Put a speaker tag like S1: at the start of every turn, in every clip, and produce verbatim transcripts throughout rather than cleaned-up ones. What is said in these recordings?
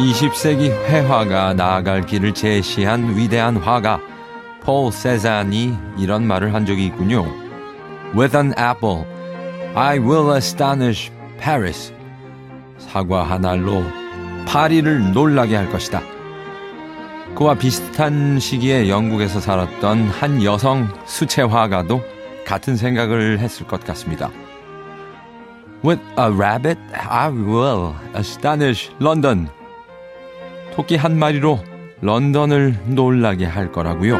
S1: 이십 세기 회화가 나아갈 길을 제시한 위대한 화가 폴 세잔이 이런 말을 한 적이 있군요. With an apple, I will astonish Paris. 사과 한 알로 파리를 놀라게 할 것이다. 그와 비슷한 시기에 영국에서 살았던 한 여성 수채화가도 같은 생각을 했을 것 같습니다. With a rabbit, I will astonish London. 토끼 한 마리로 런던을 놀라게 할 거라고요.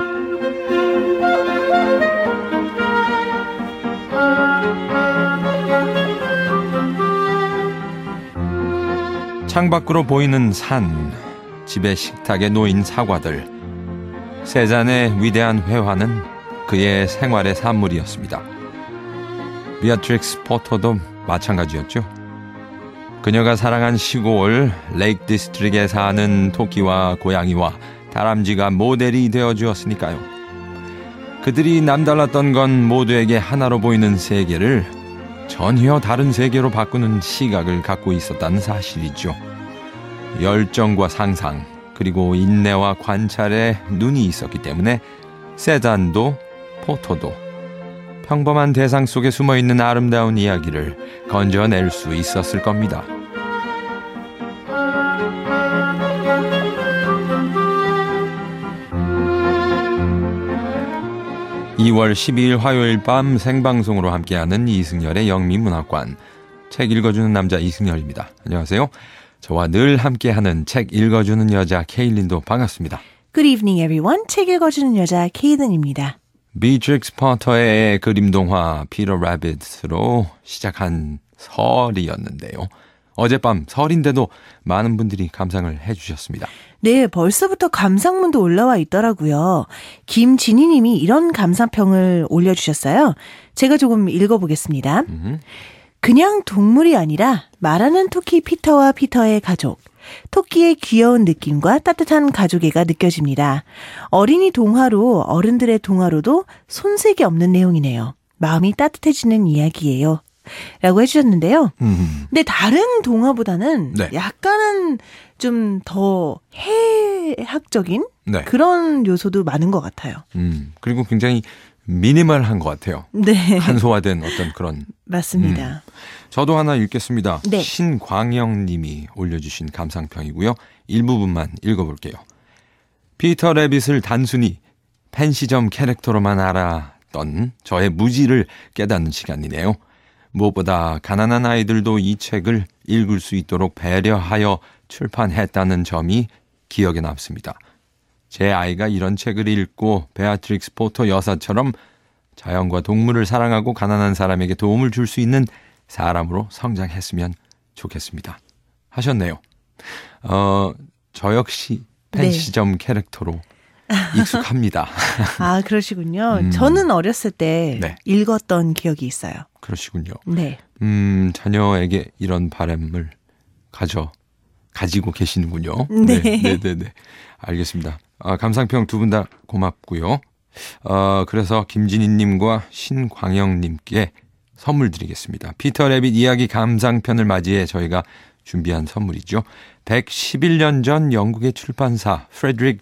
S1: 창밖으로 보이는 산, 집의 식탁에 놓인 사과들. 세잔의 위대한 회화는 그의 생활의 산물이었습니다. 비아트릭스 포터도 마찬가지였죠. 그녀가 사랑한 시골 레이크 디스트릭에 사는 토끼와 고양이와 다람쥐가 모델이 되어주었으니까요. 그들이 남달랐던 건 모두에게 하나로 보이는 세계를 전혀 다른 세계로 바꾸는 시각을 갖고 있었다는 사실이죠. 열정과 상상 그리고 인내와 관찰에 눈이 있었기 때문에 세잔도 포터도 평범한 대상 속에 숨어있는 아름다운 이야기를 건져낼 수 있었을 겁니다. 이월 십이일 화요일 밤 생방송으로 함께하는 이승열의 영미문학관, 책 읽어주는 남자 이승열입니다. 안녕하세요. 저와 늘 함께하는 책 읽어주는 여자 케일린도 반갑습니다.
S2: Good evening everyone. 책 읽어주는 여자 케이든입니다.
S1: 비트릭스 포터의 그림 동화 피터 라빗으로 시작한 설이었는데요. 어젯밤 설인데도 많은 분들이 감상을 해주셨습니다.
S2: 네, 벌써부터 감상문도 올라와 있더라고요. 김진희 님이 이런 감상평을 올려주셨어요. 제가 조금 읽어보겠습니다. 음. 그냥 동물이 아니라 말하는 토끼 피터와 피터의 가족. 토끼의 귀여운 느낌과 따뜻한 가족애가 느껴집니다. 어린이 동화로 어른들의 동화로도 손색이 없는 내용이네요. 마음이 따뜻해지는 이야기예요. 라고 해주셨는데요. 음. 근데 다른 동화보다는 네. 약간은 좀 더 해학적인 네. 그런 요소도 많은 것 같아요. 음,
S1: 그리고 굉장히 미니멀한 것 같아요. 네. 한소화된 어떤 그런.
S2: 맞습니다.
S1: 음. 저도 하나 읽겠습니다.
S2: 네.
S1: 신광영 님이 올려주신 감상평이고요. 일부분만 읽어볼게요. 피터 레빗을 단순히 펜시점 캐릭터로만 알았던 저의 무지를 깨닫는 시간이네요. 무엇보다 가난한 아이들도 이 책을 읽을 수 있도록 배려하여 출판했다는 점이 기억에 남습니다. 제 아이가 이런 책을 읽고 베아트릭스 포터 여사처럼 자연과 동물을 사랑하고 가난한 사람에게 도움을 줄 수 있는 사람으로 성장했으면 좋겠습니다. 하셨네요. 어, 저 역시 펜시점 네. 캐릭터로 익숙합니다.
S2: 아, 그러시군요. 음. 저는 어렸을 때 네. 읽었던 기억이 있어요.
S1: 그러시군요.
S2: 네.
S1: 음, 자녀에게 이런 바람을 가져, 가지고 계시는군요.
S2: 네.
S1: 네, 네, 네, 네. 알겠습니다. 아, 감상평 두 분 다 고맙고요. 어, 그래서 김진희님과 신광영님께 선물 드리겠습니다. 피터 레빗 이야기 감상편을 맞이해 저희가 준비한 선물이죠. 백십일 년 전 영국의 출판사 프레드릭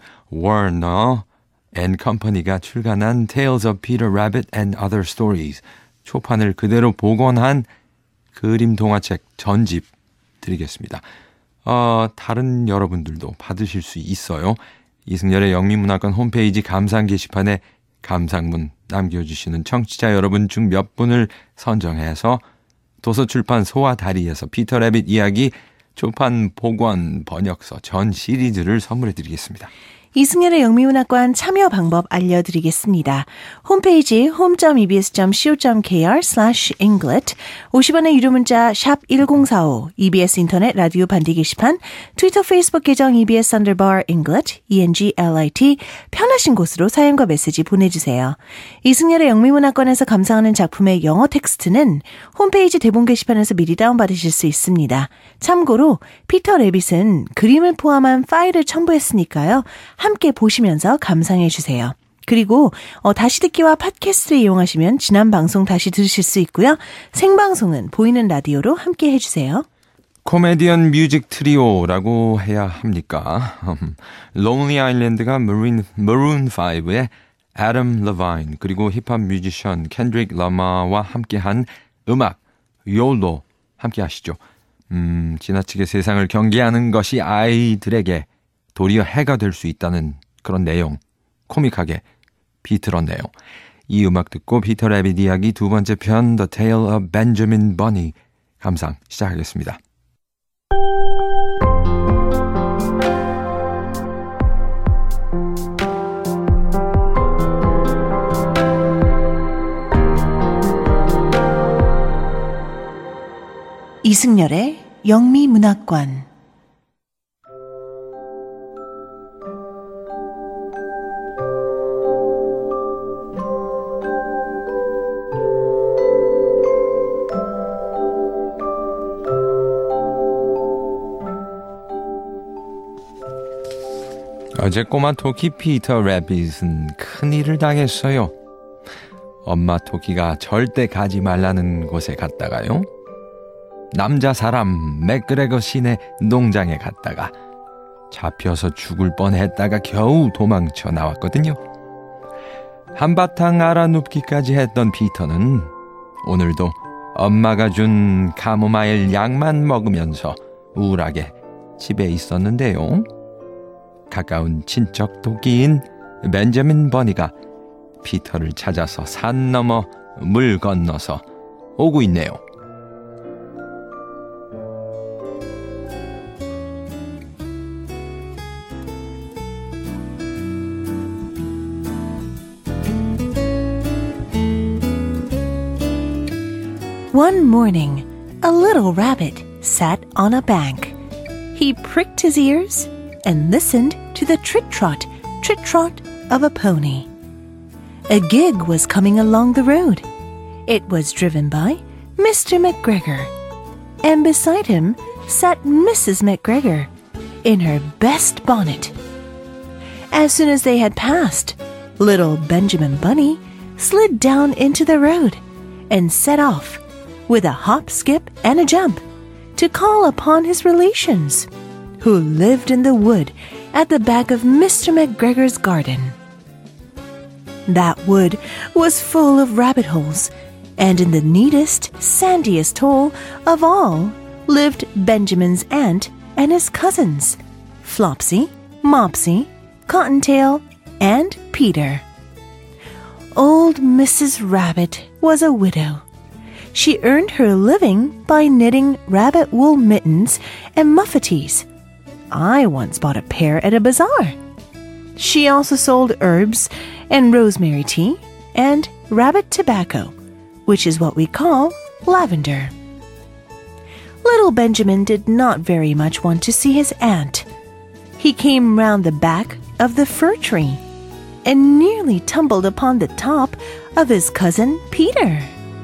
S1: 워너 앤 컴퍼니가 출간한 Tales of Peter Rabbit and Other Stories, 초판을 그대로 복원한 그림 동화책 전집 드리겠습니다. 어, 다른 여러분들도 받으실 수 있어요. 이승열의 영미문학관 홈페이지 감상 게시판에 감상문 남겨주시는 청취자 여러분 중 몇 분을 선정해서 도서출판 소와 다리에서 피터 레빗 이야기 초판 복원 번역서 전 시리즈를 선물해 드리겠습니다.
S2: 이승열의 영미문학관 참여 방법 알려드리겠습니다. 홈페이지 home.ebs.co.kr slash englet, 오십 원의 유료 문자 샵 일공사오, 이비에스 인터넷 라디오 반디 게시판, 트위터 페이스북 계정 이비에스 underbar englet, E-N-G-L-I-T, 편하신 곳으로 사연과 메시지 보내주세요. 이승열의 영미문학관에서 감상하는 작품의 영어 텍스트는 홈페이지 대본 게시판에서 미리 다운받으실 수 있습니다. 참고로 피터 레빗은 그림을 포함한 파일을 첨부했으니까요. 함께 보시면서 감상해 주세요. 그리고 어, 다시 듣기와 팟캐스트를 이용하시면 지난 방송 다시 들으실 수 있고요. 생방송은 보이는 라디오로 함께 해주세요.
S1: 코미디언 뮤직 트리오라고 해야 합니까? Lonely Island가 Maroon, Maroon 파이브의 Adam Levine 그리고 힙합 뮤지션 켄드릭 라마와 함께한 음악 YOLO 함께 하시죠. 음, 지나치게 세상을 경계하는 것이 아이들에게 도리어 해가 될 수 있다는 그런 내용 코믹하게 비틀었네요. 이 음악 듣고 피터 래빗 이야기 두 번째 편 The Tale of Benjamin Bunny 감상 시작하겠습니다.
S2: 이승열의 영미문학관.
S1: 어제 꼬마 토끼 피터 래빗은 큰일을 당했어요. 엄마 토끼가 절대 가지 말라는 곳에 갔다가요. 남자 사람 맥그레거 신의 농장에 갔다가 잡혀서 죽을 뻔했다가 겨우 도망쳐 나왔거든요. 한바탕 알아눕기까지 했던 피터는 오늘도 엄마가 준 카모마일 약만 먹으면서 우울하게 집에 있었는데요. 가까운 친척 토끼인 벤자민 버니가 피터를 찾아서 산 넘어 물 건너서 오고 있네요.
S2: One morning, a little rabbit sat on a bank. He pricked his ears and listened to the trit-trot, trit-trot of a pony. A gig was coming along the road. It was driven by Mister McGregor, and beside him sat Missus McGregor in her best bonnet. As soon as they had passed, little Benjamin Bunny slid down into the road and set off with a hop, skip, and a jump to call upon his relations, who lived in the wood at the back of Mister McGregor's garden. That wood was full of rabbit holes, and in the neatest, sandiest hole of all lived Benjamin's aunt and his cousins, Flopsy, Mopsy, Cottontail, and Peter. Old Missus Rabbit was a widow. She earned her living by knitting rabbit wool mittens and muffetees. I once bought a pair at a bazaar. She also sold herbs and rosemary tea and rabbit tobacco, which is what we call lavender. Little Benjamin did not very much want to see his aunt. He came round the back of the fir tree and nearly tumbled upon the top of his cousin Peter.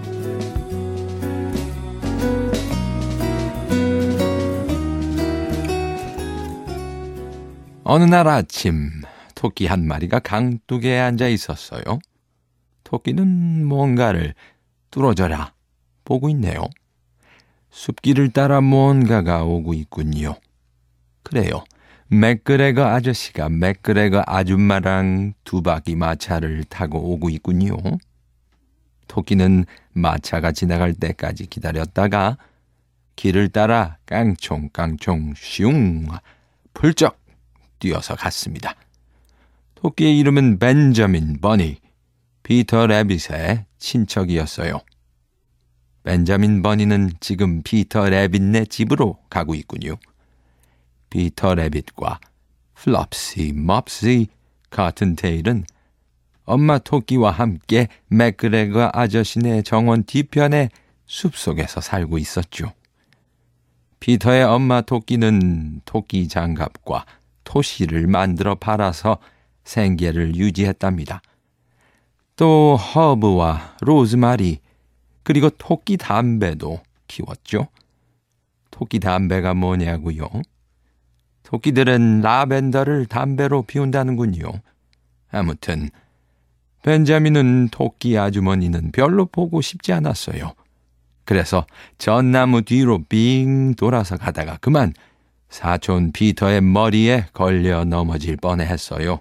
S1: 어느 날 아침 토끼 한 마리가 강둑에 앉아 있었어요. 토끼는 뭔가를 뚫어져라 보고 있네요. 숲길을 따라 뭔가가 오고 있군요. 그래요. 맥그레거 아저씨가 맥그레거 아줌마랑 두 바퀴 마차를 타고 오고 있군요. 토끼는 마차가 지나갈 때까지 기다렸다가 길을 따라 깡총깡총 슝 풀쩍 뛰어서 갔습니다. 토끼의 이름은 벤자민 버니, 피터 래빗의 친척이었어요. 벤자민 버니는 지금 피터 래빗네 집으로 가고 있군요. 피터 래빗과 플롭시, 몹시, 카튼테일은 엄마 토끼와 함께 맥그레거 아저씨네 정원 뒤편의 숲속에서 살고 있었죠. 피터의 엄마 토끼는 토끼 장갑과 토시를 만들어 팔아서 생계를 유지했답니다. 또 허브와 로즈마리 그리고 토끼 담배도 키웠죠. 토끼 담배가 뭐냐고요? 토끼들은 라벤더를 담배로 피운다는군요. 아무튼 벤자민은 토끼 아주머니는 별로 보고 싶지 않았어요. 그래서 전나무 뒤로 빙 돌아서 가다가 그만 사촌 피터의 머리에 걸려 넘어질 뻔했어요.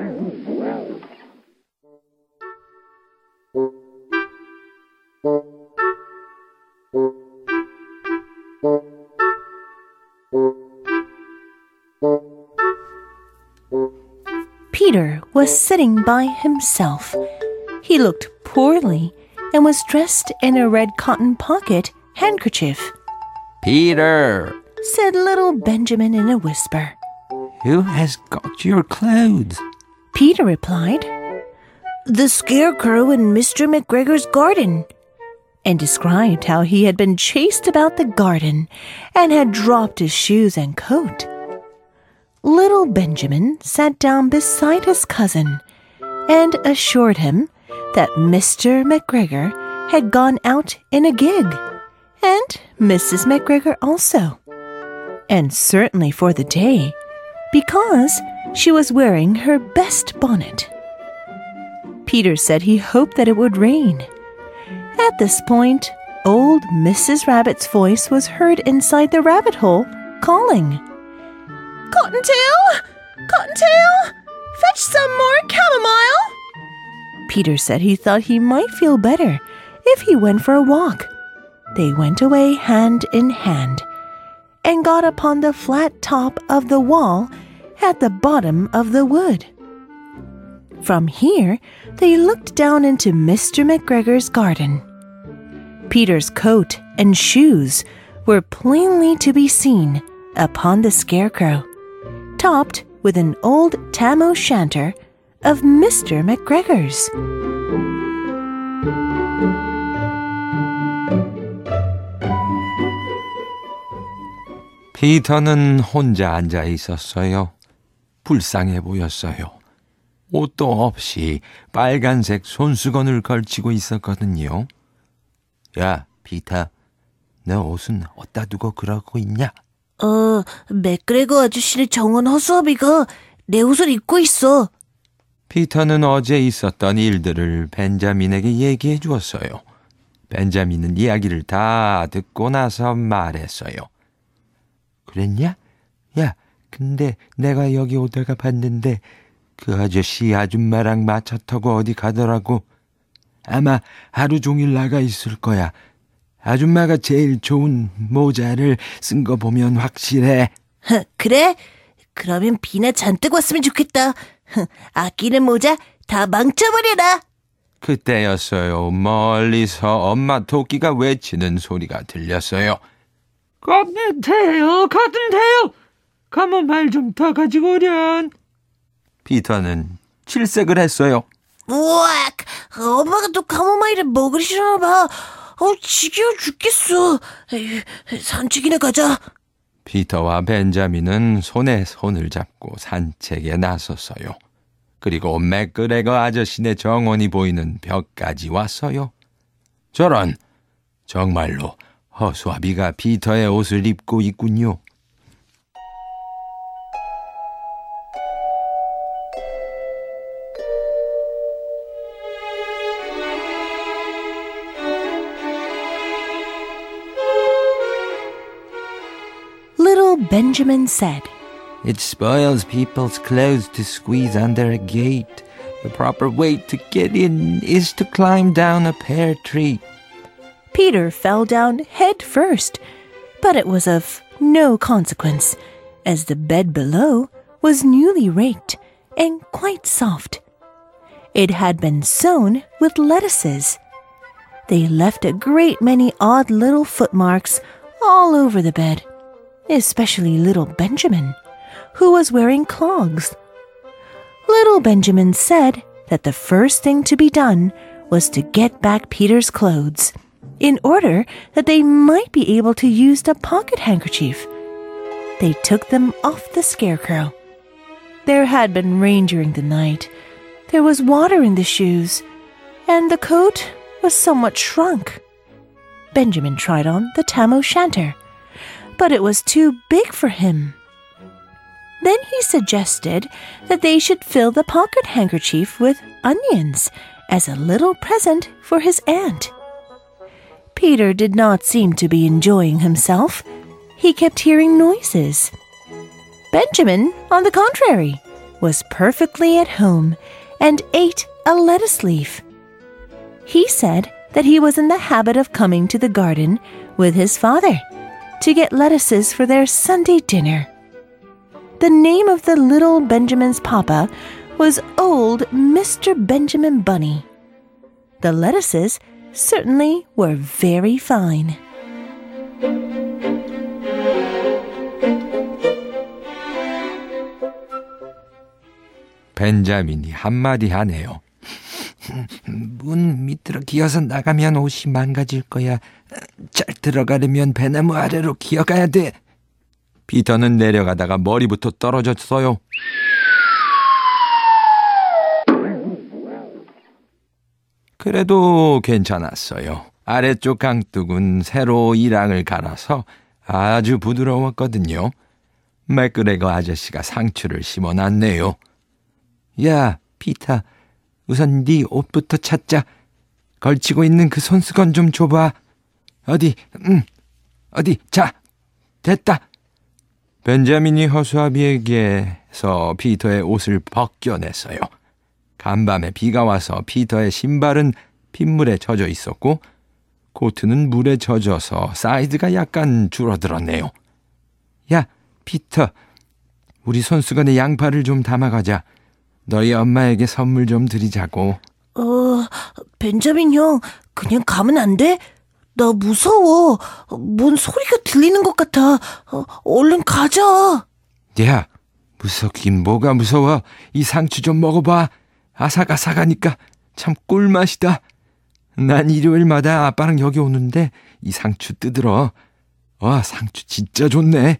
S2: Peter was sitting by himself. He looked poorly and was dressed in a red cotton pocket handkerchief.
S1: Peter,
S2: said little Benjamin in a whisper.
S1: Who has got your clothes?
S2: Peter replied, The scarecrow in Mister McGregor's garden, and described how he had been chased about the garden and had dropped his shoes and coat. Little Benjamin sat down beside his cousin and assured him that Mister McGregor had gone out in a gig, and Missus McGregor also, and certainly for the day, because she was wearing her best bonnet. Peter said he hoped that it would rain. At this point, old Missus Rabbit's voice was heard inside the rabbit hole, calling, Cottontail! Cottontail! Fetch some more chamomile! Peter said he thought he might feel better if he went for a walk. They went away hand in hand and got upon the flat top of the wall at the bottom of the wood. From here, they looked down into Mister McGregor's garden. Peter's coat and shoes were plainly to be seen upon the scarecrow, topped with an old tam-o'-shanter of Mister McGregor's.
S1: 피터는 혼자 앉아 있었어요. 불쌍해 보였어요. 옷도 없이 빨간색 손수건을 걸치고 있었거든요. 야, 피터, 너 옷은 어디다 두고 그러고 있냐?
S2: 어, 맥그레거 아저씨네 정원 허수아비가 내 옷을 입고 있어.
S1: 피터는 어제 있었던 일들을 벤자민에게 얘기해 주었어요. 벤자민은 이야기를 다 듣고 나서 말했어요. 그랬냐? 야, 근데 내가 여기 오다가 봤는데 그 아저씨 아줌마랑 마차 타고 어디 가더라고. 아마 하루 종일 나가 있을 거야. 아줌마가 제일 좋은 모자를 쓴 거 보면 확실해.
S2: 그래? 그러면 비나 잔뜩 왔으면 좋겠다. 아끼는 모자 다 망쳐버려라.
S1: 그때였어요. 멀리서 엄마 토끼가 외치는 소리가 들렸어요.
S3: 껍데테요, 껍데테요. 가면 말 좀 더 가지고 오련.
S1: 피터는 칠색을 했어요.
S2: 우악! 엄마가 또 카모마일을 먹으시나 봐. 어, 지겨워 죽겠어. 에이, 산책이나 가자.
S1: 피터와 벤자민은 손에 손을 잡고 산책에 나섰어요. 그리고 맥그레거 아저씨네 정원이 보이는 벽까지 왔어요. 저런, 정말로 허수아비가 피터의 옷을 입고 있군요.
S2: Little Benjamin said,
S1: It spoils people's clothes to squeeze under a gate. The proper way to get in is to climb down a pear tree.
S2: Peter fell down head first, but it was of no consequence, as the bed below was newly raked and quite soft. It had been sown with lettuces. They left a great many odd little footmarks all over the bed, especially little Benjamin, who was wearing clogs. Little Benjamin said that the first thing to be done was to get back Peter's clothes, in order that they might be able to use the pocket handkerchief. They took them off the scarecrow. There had been rain during the night. There was water in the shoes, and the coat was somewhat shrunk. Benjamin tried on the tam-o'-shanter, but it was too big for him. Then he suggested that they should fill the pocket handkerchief with onions as a little present for his aunt. Peter did not seem to be enjoying himself. He kept hearing noises. Benjamin, on the contrary, was perfectly at home and ate a lettuce leaf. He said that he was in the habit of coming to the garden with his father to get lettuces for their Sunday dinner. The name of the little Benjamin's papa was old Mister Benjamin Bunny. The lettuces certainly were very fine.
S1: 벤자민이 한마디 하네요. 문 밑으로 기어서 나가면 옷이 망가질 거야. 잘 들어가려면 배나무 아래로 기어가야 돼. 피터는 내려가다가 머리부터 떨어졌어요. 그래도 괜찮았어요. 아래쪽 강둑은 새로 이랑을 갈아서 아주 부드러웠거든요. 맥그레거 아저씨가 상추를 심어놨네요. 야, 피터, 우선 네 옷부터 찾자. 걸치고 있는 그 손수건 좀 줘봐. 어디, 음, 어디, 자, 됐다. 벤자민이 허수아비에게서 피터의 옷을 벗겨냈어요. 간밤에 비가 와서 피터의 신발은 빗물에 젖어 있었고 코트는 물에 젖어서 사이즈가 약간 줄어들었네요. 야, 피터, 우리 손수건에 양파를 좀 담아가자. 너희 엄마에게 선물 좀 드리자고.
S2: 어, 벤자민 형, 그냥 가면 안 돼? 나 무서워. 뭔 소리가 들리는 것 같아. 어, 얼른 가자.
S1: 야, 무섭긴 뭐가 무서워. 이 상추 좀 먹어봐. 아삭아삭하니까 참 꿀맛이다. 난 일요일마다 아빠랑 여기 오는데 이 상추 뜯으러. 와, 상추 진짜 좋네.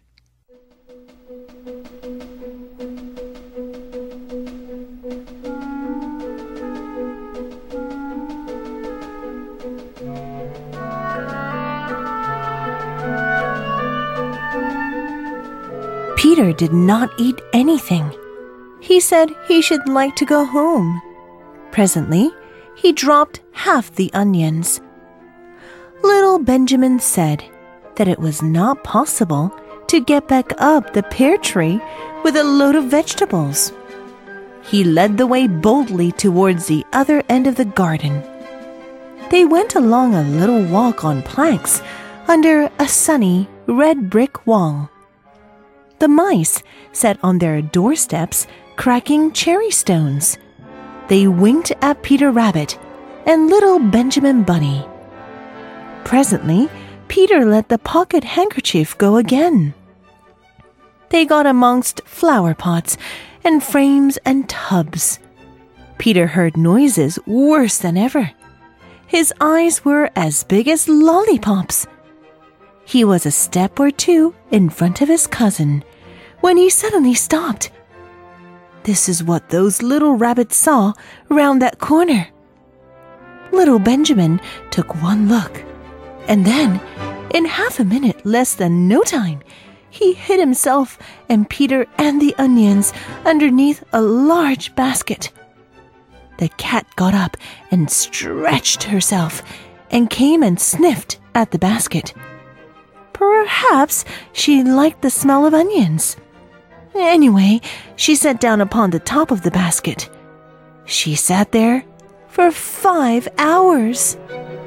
S2: Peter did not eat anything. He said he should like to go home. Presently, he dropped half the onions. Little Benjamin said that it was not possible to get back up the pear tree with a load of vegetables. He led the way boldly towards the other end of the garden. They went along a little walk on planks under a sunny red brick wall. The mice sat on their doorsteps cracking cherry stones. They winked at Peter Rabbit and little Benjamin Bunny. Presently, Peter let the pocket handkerchief go again. They got amongst flower pots and frames and tubs. Peter heard noises worse than ever. His eyes were as big as lollipops. He was a step or two in front of his cousin when he suddenly stopped. This is what those little rabbits saw round that corner. Little Benjamin took one look, and then, in half a minute less than no time, he hid himself and Peter and the onions underneath a large basket. The cat got up and stretched herself and came and sniffed at the basket. Perhaps she liked the smell of onions. Anyway, she sat down upon the top of the basket. She sat there for five hours.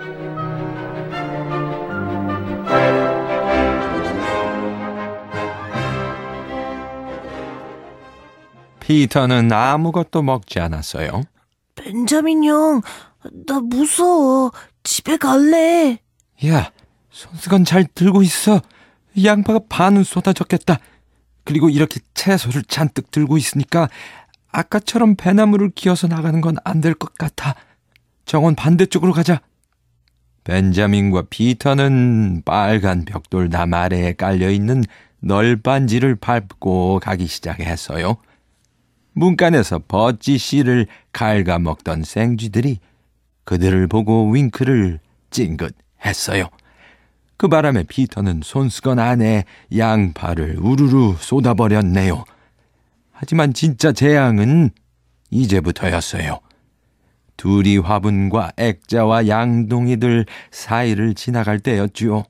S1: 피터는 아무것도 먹지 않았어요.
S2: 벤자민 형, 나 무서워. 집에 갈래.
S1: 야, 손수건 잘 들고 있어. 양파가 반은 쏟아졌겠다. 그리고 이렇게 채소를 잔뜩 들고 있으니까 아까처럼 배나무를 기어서 나가는 건 안 될 것 같아. 정원 반대쪽으로 가자. 벤자민과 피터는 빨간 벽돌 남 아래에 깔려있는 널빤지를 밟고 가기 시작했어요. 문간에서 버찌 씨를 갉아먹던 생쥐들이 그들을 보고 윙크를 찡긋했어요. 그 바람에 피터는 손수건 안에 양파를 우르르 쏟아버렸네요. 하지만 진짜 재앙은 이제부터였어요. 둘이 화분과 액자와 양동이들 사이를 지나갈 때였지요.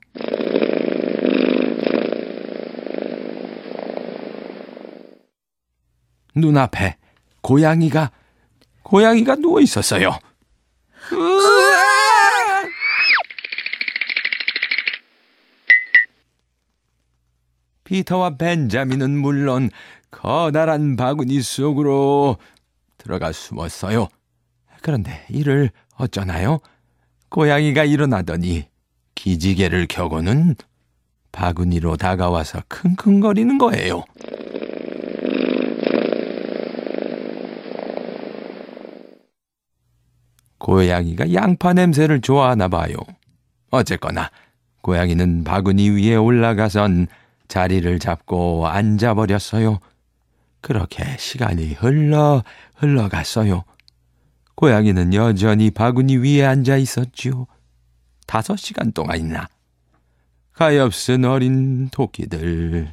S1: 눈앞에 고양이가 고양이가 누워 있었어요. 피터와 벤자민은 물론 커다란 바구니 속으로 들어가 숨었어요. 그런데 이를 어쩌나요? 고양이가 일어나더니 기지개를 켜고는 바구니로 다가와서 킁킁거리는 거예요. 고양이가 양파 냄새를 좋아하나 봐요. 어쨌거나 고양이는 바구니 위에 올라가선 자리를 잡고 앉아버렸어요. 그렇게 시간이 흘러 흘러갔어요. 고양이는 여전히 바구니 위에 앉아 있었지요. 다섯 시간 동안이나. 가엾은 어린 토끼들.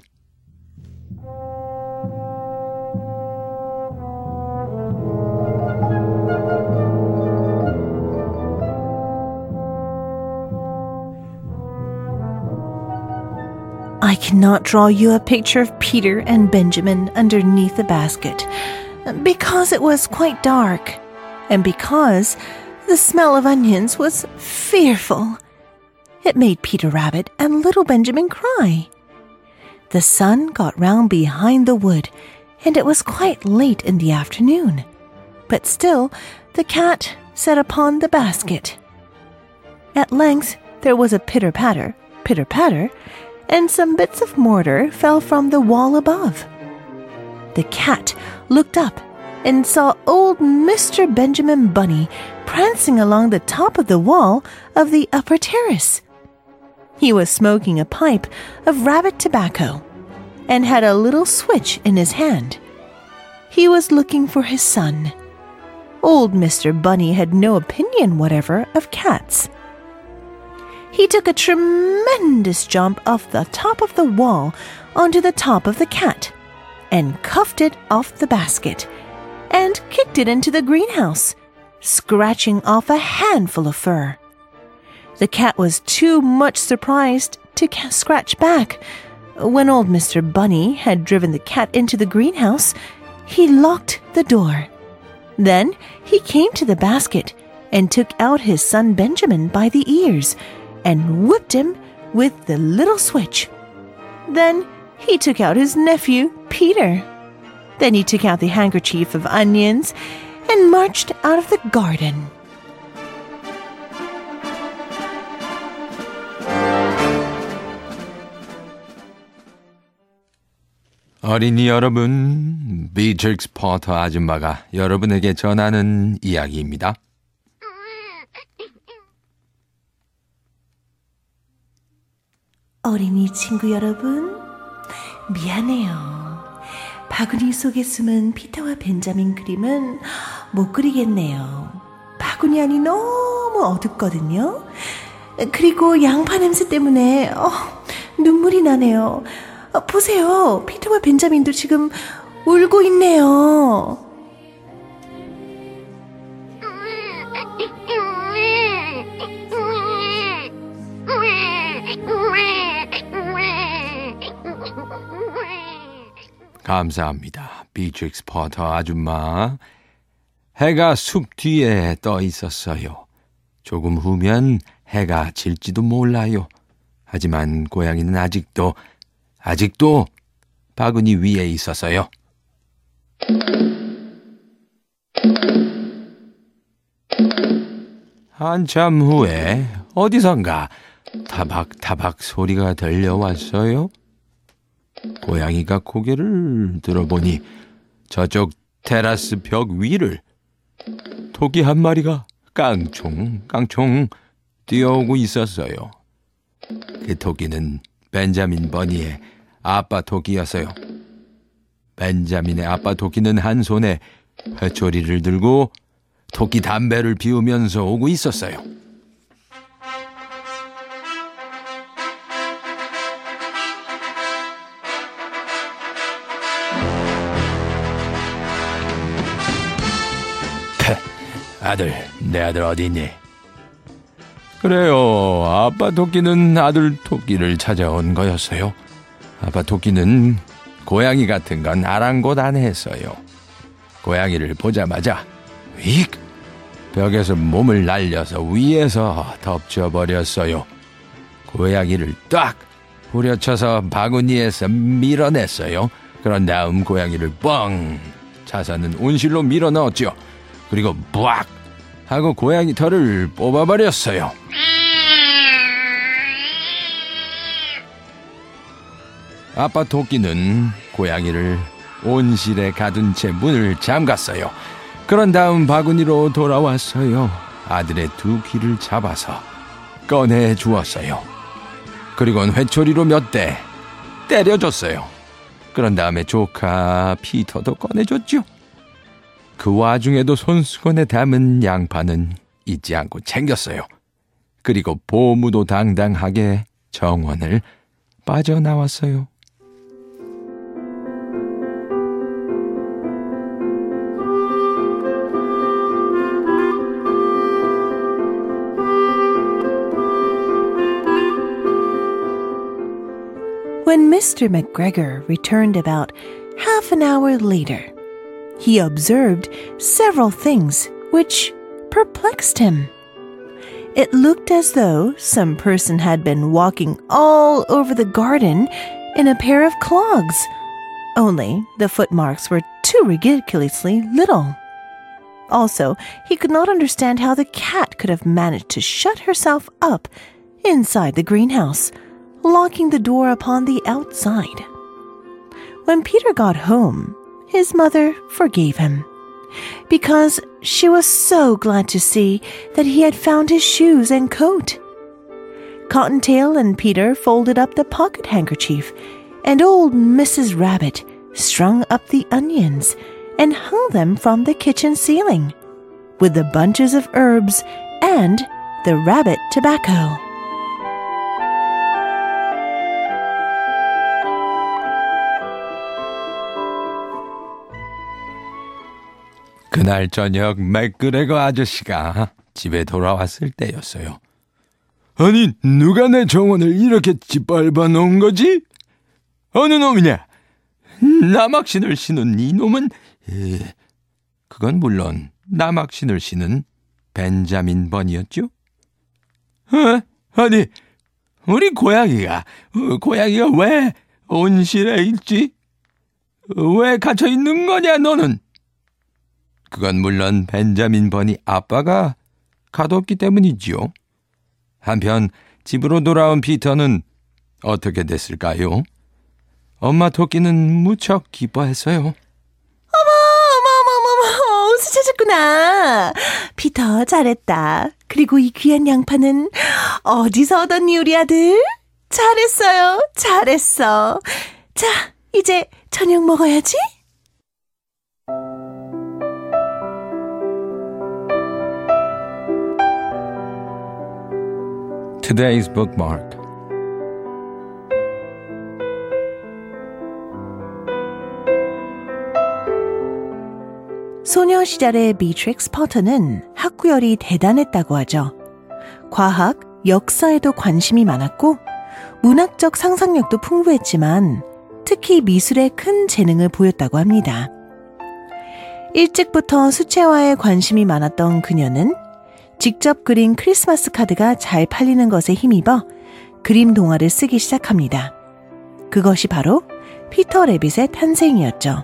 S2: I cannot draw you a picture of Peter and Benjamin underneath the basket, because it was quite dark, and because the smell of onions was fearful. It made Peter Rabbit and little Benjamin cry. The sun got round behind the wood, and it was quite late in the afternoon. But still the cat sat upon the basket. At length there was a pitter-patter, pitter-patter, and some bits of mortar fell from the wall above. The cat looked up and saw old Mister Benjamin Bunny prancing along the top of the wall of the upper terrace. He was smoking a pipe of rabbit tobacco and had a little switch in his hand. He was looking for his son. Old Mister Bunny had no opinion whatever of cats. He took a tremendous jump off the top of the wall onto the top of the cat and cuffed it off the basket and kicked it into the greenhouse, scratching off a handful of fur. The cat was too much surprised to ca- scratch back. When old Mister Bunny had driven the cat into the greenhouse, he locked the door. Then he came to the basket and took out his son Benjamin by the ears and whipped him with the little switch. Then he took out his nephew, Peter. Then he took out the handkerchief of onions and marched out of the garden.
S1: 어린이 여러분, 비트릭스 포터 아줌마가 여러분에게 전하는 이야기입니다.
S2: 어린이 친구 여러분, 미안해요. 바구니 속에 숨은 피터와 벤자민 그림은 못 그리겠네요. 바구니 안이 너무 어둡거든요. 그리고 양파 냄새 때문에 어, 눈물이 나네요. 어, 보세요. 피터와 벤자민도 지금 울고 있네요.
S1: 감사합니다. 비트릭스 포터 아줌마. 해가 숲 뒤에 떠 있었어요. 조금 후면 해가 질지도 몰라요. 하지만 고양이는 아직도 아직도 바구니 위에 있었어요. 한참 후에 어디선가 타박타박 소리가 들려왔어요. 고양이가 고개를 들어보니 저쪽 테라스 벽 위를 토끼 한 마리가 깡총 깡총 뛰어오고 있었어요. 그 토끼는 벤자민 버니의 아빠 토끼였어요. 벤자민의 아빠 토끼는 한 손에 회초리를 들고 토끼 담배를 피우면서 오고 있었어요. 아들, 내 아들 어디 있니? 그래요. 아빠 토끼는 아들 토끼를 찾아온 거였어요. 아빠 토끼는 고양이 같은 건 아랑곳 안 했어요. 고양이를 보자마자 휙! 벽에서 몸을 날려서 위에서 덮쳐버렸어요. 고양이를 딱 후려쳐서 바구니에서 밀어냈어요. 그런 다음 고양이를 뻥 차서는 온실로 밀어넣었죠. 그리고 부악 하고 고양이 털을 뽑아버렸어요. 아빠 토끼는 고양이를 온실에 가둔 채 문을 잠갔어요. 그런 다음 바구니로 돌아왔어요. 아들의 두 귀를 잡아서 꺼내 주었어요. 그리고는 회초리로 몇 대 때려줬어요. 그런 다음에 조카 피터도 꺼내줬죠. 그 와중에도 손수건에 담은 양파는 잊지 않고 챙겼어요. 그리고 보무도 당당하게 정원을 빠져나왔어요.
S2: When Mister McGregor returned about half an hour later, he observed several things which perplexed him. It looked as though some person had been walking all over the garden in a pair of clogs, only the footmarks were too ridiculously little. Also, he could not understand how the cat could have managed to shut herself up inside the greenhouse, locking the door upon the outside. When Peter got home, his mother forgave him, because she was so glad to see that he had found his shoes and coat. Cottontail and Peter folded up the pocket handkerchief, and old Missus Rabbit strung up the onions and hung them from the kitchen ceiling, with the bunches of herbs and the rabbit tobacco.
S1: 그날 저녁 맥그레거 아저씨가 집에 돌아왔을 때였어요. 아니, 누가 내 정원을 이렇게 짓밟아 놓은 거지? 어느 놈이냐? 나막신을 신은 이 놈은... 에, 그건 물론 나막신을 신은 벤자민 번이었죠? 어? 아니, 우리 고양이가, 어, 고양이가 왜 온실에 있지? 왜 갇혀 있는 거냐, 너는? 그건 물론 벤자민 번이 아빠가 가뒀기 때문이지요. 한편 집으로 돌아온 피터는 어떻게 됐을까요? 엄마 토끼는 무척 기뻐했어요.
S2: 어머, 어머, 어머, 어머, 옷을 찾았구나. 피터, 잘했다. 그리고 이 귀한 양파는 어디서 얻었니, 우리 아들? 잘했어요, 잘했어. 자, 이제 저녁 먹어야지.
S1: Today's bookmark.
S2: 소녀 시절의 비트릭스 포터는 학구열이 대단했다고 하죠. 과학, 역사에도 관심이 많았고 문학적 상상력도 풍부했지만 특히 미술에 큰 재능을 보였다고 합니다. 일찍부터 수채화에 관심이 많았던 그녀는 직접 그린 크리스마스 카드가 잘 팔리는 것에 힘입어 그림 동화를 쓰기 시작합니다. 그것이 바로 피터 레빗의 탄생이었죠.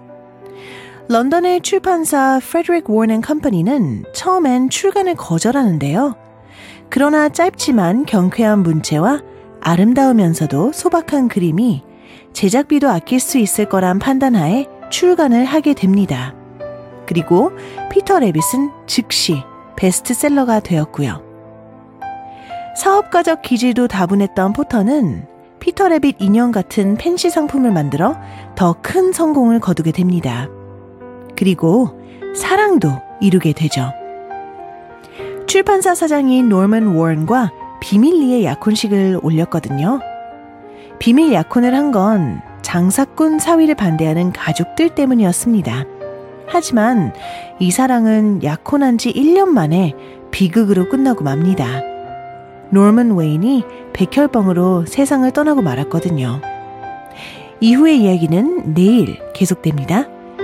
S2: 런던의 출판사 프레드릭 워런 앤 컴퍼니는 처음엔 출간을 거절하는데요. 그러나 짧지만 경쾌한 문체와 아름다우면서도 소박한 그림이 제작비도 아낄 수 있을 거란 판단하에 출간을 하게 됩니다. 그리고 피터 레빗은 즉시 베스트셀러가 되었고요. 사업가적 기질도 다분했던 포터는 피터 레빗 인형 같은 팬시 상품을 만들어 더 큰 성공을 거두게 됩니다. 그리고 사랑도 이루게 되죠. 출판사 사장인 노먼 워런과 비밀리에 약혼식을 올렸거든요. 비밀 약혼을 한 건 장사꾼 사위를 반대하는 가족들 때문이었습니다. 하지만 이 사랑은 약혼한 지 일 년 만에 비극으로 끝나고 맙니다. 노먼 웨인이 백혈병으로 세상을 떠나고 말았거든요. 이후의 이야기는 내일 계속됩니다.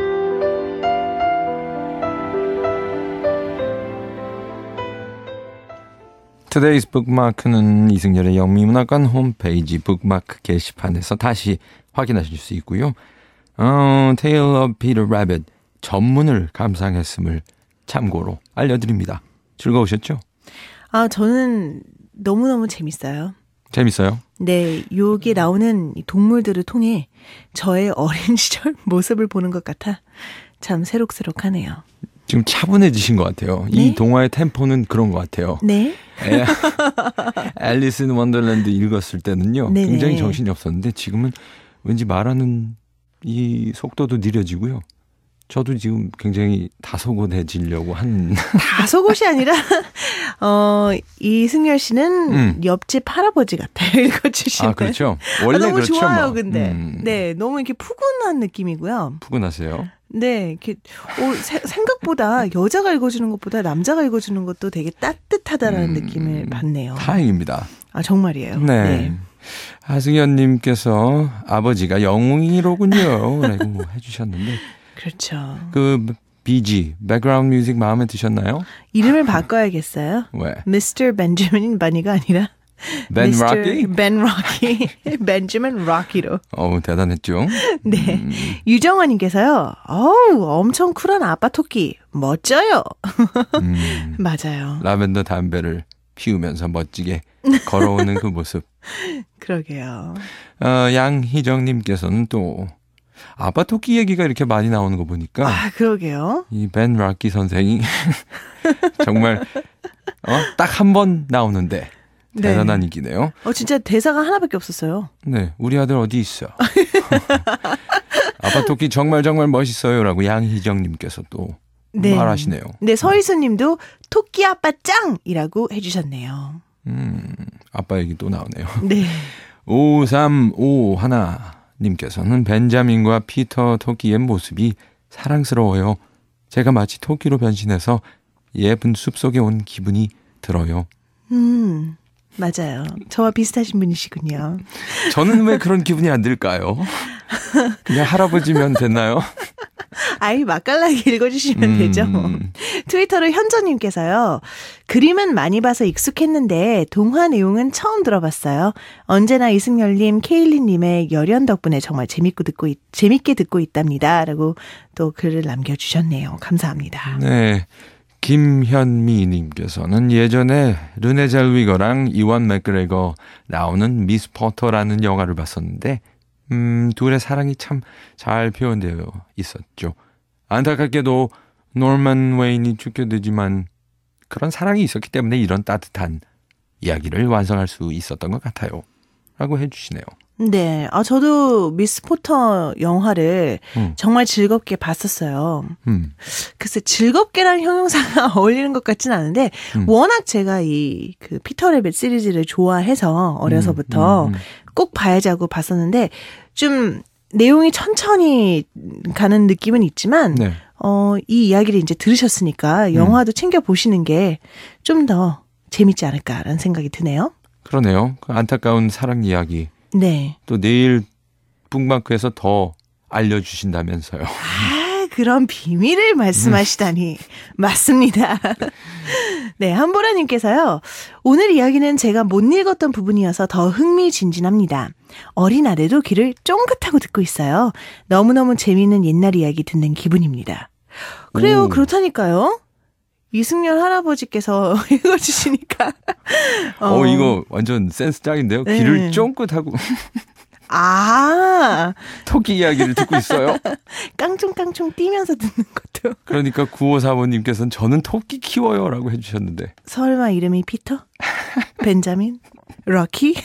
S1: Today's Bookmark는 이승열의 영미문학관 홈페이지 북마크 게시판에서 다시 확인하실 수 있고요. 어, Tale of Peter Rabbit 전문을 감상했음을 참고로 알려드립니다. 즐거우셨죠?
S2: 아, 저는 너무너무 재밌어요.
S1: 재밌어요?
S2: 네, 여기에 나오는 이 동물들을 통해 저의 어린 시절 모습을 보는 것 같아 참 새록새록하네요.
S1: 지금 차분해지신 것 같아요.
S2: 네?
S1: 이 동화의 템포는 그런 것 같아요.
S2: 네.
S1: 앨리스 인 원더랜드 읽었을 때는요.
S2: 네네.
S1: 굉장히 정신이 없었는데 지금은 왠지 말하는 이 속도도 느려지고요. 저도 지금 굉장히 다소곳해지려고 한.
S2: 다소곳이 아니라 어, 이승열 씨는
S1: 음.
S2: 옆집 할아버지 같아요. 읽어주시면.
S1: 아, 그렇죠. 원래
S2: 아, 너무
S1: 그렇죠.
S2: 좋아요,
S1: 뭐.
S2: 근데.
S1: 음.
S2: 네, 너무 이렇게 푸근한 느낌이고요.
S1: 푸근하세요.
S2: 네, 이렇게 오, 세, 생각보다 여자가 읽어주는 것보다 남자가 읽어주는 것도 되게 따뜻하다라는
S1: 음,
S2: 느낌을 받네요.
S1: 다행입니다.
S2: 아, 정말이에요.
S1: 네.
S2: 네.
S1: 하승연님께서 아버지가 영웅이로군요. 라고 해주셨는데.
S2: 그렇죠.
S1: 그 비지, 백그라운드 뮤직 마음에 드셨나요?
S2: 이름을 바꿔야겠어요.
S1: 왜?
S2: 미스터 벤자민 바니가 아니라
S1: 벤
S2: 미스터
S1: 락키?
S2: 벤 락키. 벤자민 락키로.
S1: 어우, 대단했죠.
S2: 네.
S1: 음.
S2: 유정원님께서요. 어우, 엄청 쿨한 아빠 토끼. 멋져요.
S1: 음.
S2: 맞아요.
S1: 라벤더 담배를 피우면서 멋지게 걸어오는 그 모습.
S2: 그러게요.
S1: 어, 양희정님께서는 또 아빠 토끼 얘기가 이렇게 많이 나오는 거 보니까
S2: 아, 그러게요.
S1: 이 벤 락키 선생이 정말 어? 딱 한 번 나오는데
S2: 네.
S1: 대단한 인기네요.
S2: 어, 진짜 대사가 하나밖에 없었어요.
S1: 네, 우리 아들 어디 있어? 아빠 토끼 정말 정말 멋있어요라고 양희정님께서 또
S2: 네.
S1: 말하시네요.
S2: 네, 서희수님도 토끼 아빠 짱이라고 해주셨네요.
S1: 음, 아빠 얘기 또 나오네요.
S2: 네.
S1: 오삼오일 님께서는 벤자민과 피터 토끼의 모습이 사랑스러워요. 제가 마치 토끼로 변신해서 예쁜 숲속에 온 기분이 들어요.
S2: 음, 맞아요. 저와 비슷하신 분이시군요.
S1: 저는 왜 그런 기분이 안 들까요? 그냥 할아버지면 됐나요?
S2: 아이, 맛깔나게 읽어주시면
S1: 음.
S2: 되죠. 트위터로 현저님께서요. 그림은 많이 봐서 익숙했는데 동화 내용은 처음 들어봤어요. 언제나 이승열님, 케일리님의 열연 덕분에 정말 재밌고 듣고 있, 재밌게 듣고 있답니다. 라고 또 글을 남겨주셨네요. 감사합니다.
S1: 네. 김현미님께서는 예전에 르네 젤위거랑 이원 맥그레거 나오는 미스 포터라는 영화를 봤었는데 음, 둘의 사랑이 참 잘 표현되어 있었죠. 안타깝게도 노먼 웨인이 죽게 되지만 그런 사랑이 있었기 때문에 이런 따뜻한 이야기를 완성할 수 있었던 것 같아요. 라고 해주시네요.
S2: 네. 아, 저도 미스 포터 영화를
S1: 음.
S2: 정말 즐겁게 봤었어요.
S1: 음.
S2: 글쎄, 즐겁게라는 형용사가 어울리는 것 같진 않은데,
S1: 음.
S2: 워낙 제가 이 그 피터 레빗 시리즈를 좋아해서 어려서부터
S1: 음, 음, 음.
S2: 꼭 봐야지 하고 봤었는데, 좀 내용이 천천히 가는 느낌은 있지만,
S1: 네.
S2: 어, 이 이야기를 이제 들으셨으니까 영화도 챙겨 보시는 게 좀 더 재밌지 않을까라는 생각이 드네요.
S1: 그러네요. 그 안타까운 사랑 이야기.
S2: 네.
S1: 또 내일 북마크에서 더 알려주신다면서요.
S2: 아, 그런 비밀을 말씀하시다니. 맞습니다. 네, 한보라님께서요. 오늘 이야기는 제가 못 읽었던 부분이어서 더 흥미진진합니다. 어린 아들도 귀를 쫑긋하고 듣고 있어요. 너무너무 재미있는 옛날 이야기 듣는 기분입니다. 그래요,
S1: 오.
S2: 그렇다니까요. 이승열 할아버지께서 읽어주시니까.
S1: 어, 어 이거 완전 센스 짱인데요.
S2: 네.
S1: 귀를 쫑긋하고
S2: 아,
S1: 토끼 이야기를 듣고 있어요.
S2: 깡총깡총 뛰면서 듣는 것도.
S1: 그러니까 구오사오님께서는 저는 토끼 키워요 라고 해주셨는데
S2: 설마 이름이 피터? 벤자민? 럭키?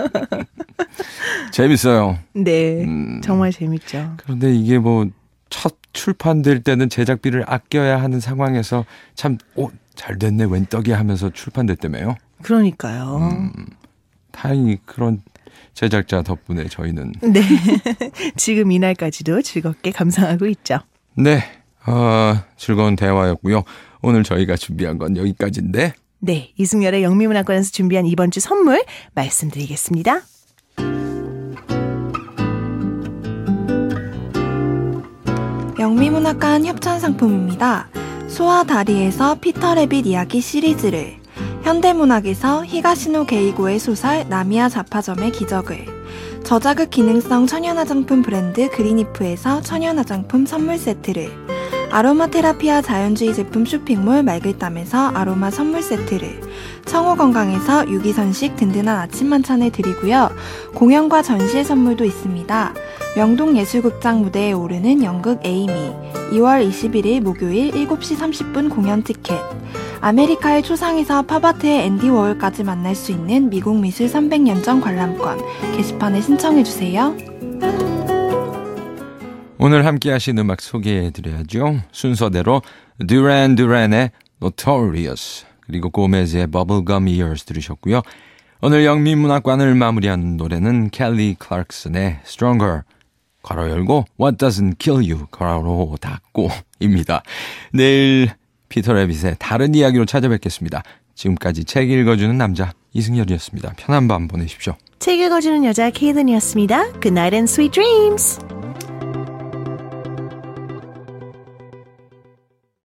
S1: 재밌어요.
S2: 네,
S1: 음.
S2: 정말 재밌죠.
S1: 그런데 이게 뭐 첫 출판될 때는 제작비를 아껴야 하는 상황에서 참 오, 잘 됐네 웬 떡이야 하면서 출판됐다며요.
S2: 그러니까요.
S1: 음, 다행히 그런 제작자 덕분에 저희는
S2: 네, 지금 이날까지도 즐겁게 감상하고 있죠.
S1: 네, 아, 즐거운 대화였고요. 오늘 저희가 준비한 건 여기까지인데.
S2: 네, 이승열의 영미문학관에서 준비한 이번 주 선물 말씀드리겠습니다.
S4: 영미문학관 협찬상품입니다. 소와 다리에서 피터 래빗 이야기 시리즈를, 현대문학에서 히가시노 게이고의 소설 나미야 잡화점의 기적을, 저자극 기능성 천연화장품 브랜드 그린이프에서 천연화장품 선물 세트를, 아로마 테라피아 자연주의 제품 쇼핑몰 말글담에서 아로마 선물 세트를, 청호건강에서 유기선식 든든한 아침 만찬을 드리고요. 공연과 전시의 선물도 있습니다. 명동예술극장 무대에 오르는 연극 에이미, 이월 이십일일 목요일 일곱 시 삼십 분 공연 티켓, 아메리카의 초상에서 팝아트의 앤디 워홀까지 만날 수 있는 미국 미술 삼백 년 전 관람권 게시판에 신청해주세요.
S1: 오늘 함께 하신 음악 소개해드려야죠. 순서대로 듀란 듀란의 Notorious, 그리고 고메즈의 Bubblegum Years 들으셨고요. 오늘 영미문학관을 마무리하는 노래는 켈리 클락슨의 Stronger, 괄호 열고 What Doesn't Kill You, 괄호 닫고 입니다. 내일 피터 래빗의 다른 이야기로 찾아뵙겠습니다. 지금까지 책 읽어주는 남자 이승열이었습니다. 편한 밤 보내십시오.
S2: 책 읽어주는 여자 케이든이었습니다. Good night and sweet dreams.